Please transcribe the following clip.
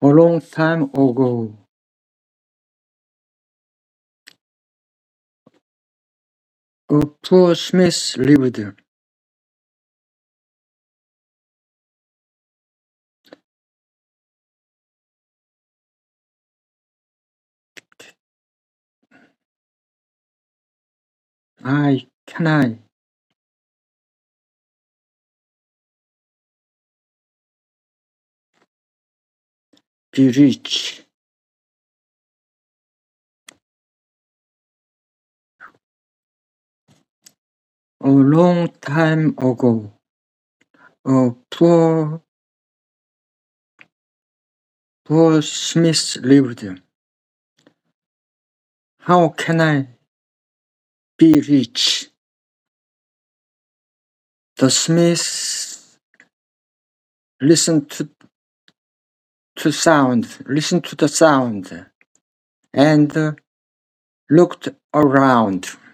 long time ago, a poor smith lived. Can I be rich? A long time ago, a poor smith lived. How can I be rich? The smith listened to the sound, and looked around.